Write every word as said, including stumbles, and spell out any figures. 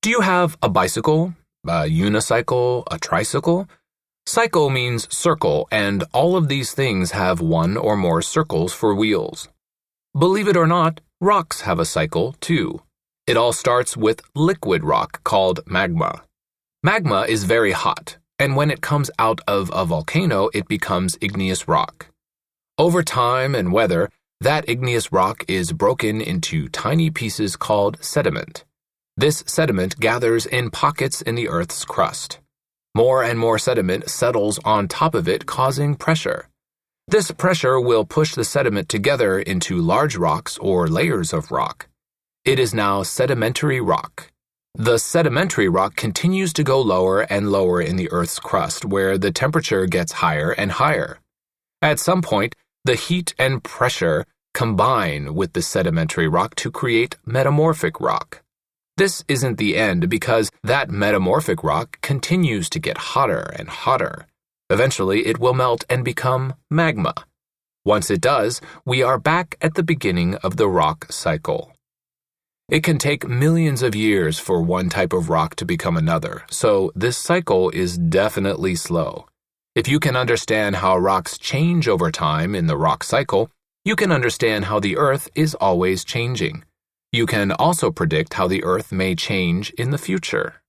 Do you have a bicycle, a unicycle, a tricycle? Cycle means circle, and all of these things have one or more circles for wheels. Believe it or not, rocks have a cycle too. It all starts with liquid rock called magma. Magma is very hot, and when it comes out of a volcano, it becomes igneous rock. Over time and weather, that igneous rock is broken into tiny pieces called sediment. This sediment gathers in pockets in the Earth's crust. More and more sediment settles on top of it, causing pressure. This pressure will push the sediment together into large rocks or layers of rock. It is now sedimentary rock. The sedimentary rock continues to go lower and lower in the Earth's crust, where the temperature gets higher and higher. At some point, the heat and pressure combine with the sedimentary rock to create metamorphic rock. This isn't the end because that metamorphic rock continues to get hotter and hotter. Eventually, it will melt and become magma. Once it does, we are back at the beginning of the rock cycle. It can take millions of years for one type of rock to become another, so this cycle is definitely slow. If you can understand how rocks change over time in the rock cycle, you can understand how the Earth is always changing. You can also predict how the Earth may change in the future.